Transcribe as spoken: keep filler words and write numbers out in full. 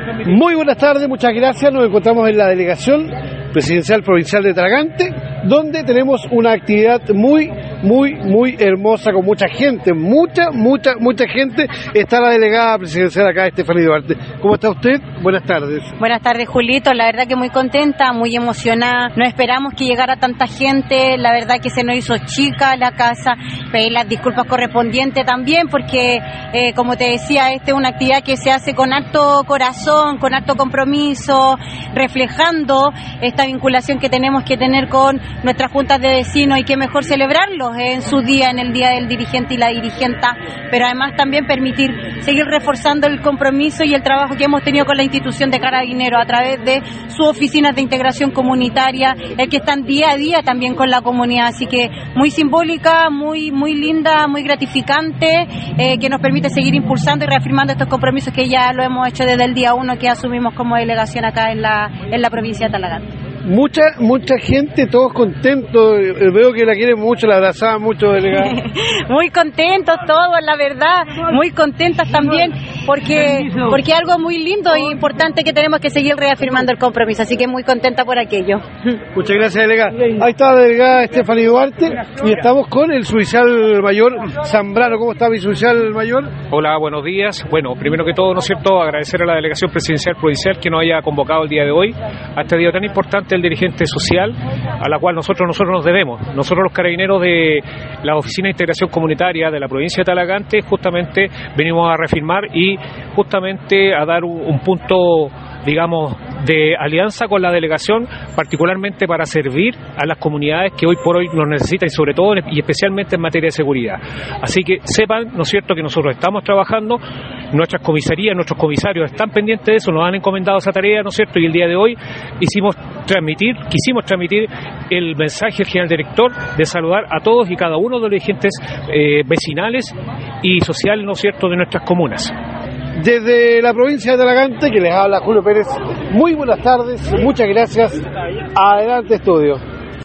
Muy buenas tardes, muchas gracias. Nos encontramos en la delegación presidencial provincial de Talagante, donde tenemos una actividad muy, muy, muy hermosa con mucha gente, mucha, mucha, mucha gente. Está la delegada presidencial acá, Estefanía Duarte. ¿Cómo está usted? Buenas tardes. Buenas tardes, Julito. La verdad que muy contenta, muy emocionada. No esperamos que llegara tanta gente. La verdad que se nos hizo chica la casa. Pedir las disculpas correspondientes también, porque, eh, como te decía, esta es una actividad que se hace con harto corazón, con harto compromiso, reflejando esta vinculación que tenemos que tener con nuestras juntas de vecinos, y que mejor celebrarlos en su día, en el día del dirigente y la dirigenta, pero además también permitir seguir reforzando el compromiso y el trabajo que hemos tenido con la institución de Carabineros a través de sus oficinas de integración comunitaria, el que están día a día también con la comunidad. Así que muy simbólica, muy muy linda, muy gratificante, eh, que nos permite seguir impulsando y reafirmando estos compromisos que ya lo hemos hecho desde el día uno que asumimos como delegación acá en la en la provincia de Talagante. Mucha, mucha gente, todos contentos. Veo que la quieren mucho, la abrazaban mucho, delegada. Muy contentos todos, la verdad, muy contentas también, porque porque algo muy lindo e importante que tenemos que seguir reafirmando el compromiso, así que muy contenta por aquello. Muchas gracias, delegada. Ahí está la delegada Estefanía Duarte, y estamos con el suboficial mayor Zambrano. ¿Cómo está mi suboficial mayor? Hola, buenos días. Bueno, primero que todo, ¿no es cierto?, agradecer a la delegación presidencial provincial que nos haya convocado el día de hoy a este día tan importante, el dirigente social, a la cual nosotros nosotros nos debemos. Nosotros, los carabineros de la Oficina de Integración Comunitaria de la provincia de Talagante, justamente venimos a reafirmar y justamente a dar un, un punto, digamos, de alianza con la delegación, particularmente para servir a las comunidades que hoy por hoy nos necesitan, y sobre todo y especialmente en materia de seguridad. Así que sepan, ¿no es cierto?, que nosotros estamos trabajando, nuestras comisarías, nuestros comisarios están pendientes de eso, nos han encomendado esa tarea, ¿no es cierto?, y el día de hoy hicimos transmitir, quisimos transmitir el mensaje del general director de saludar a todos y cada uno de los dirigentes eh, vecinales y sociales, ¿no es cierto?, de nuestras comunas. Desde la provincia de Talagante, que les habla Julio Pérez, muy buenas tardes, muchas gracias. Adelante, estudio.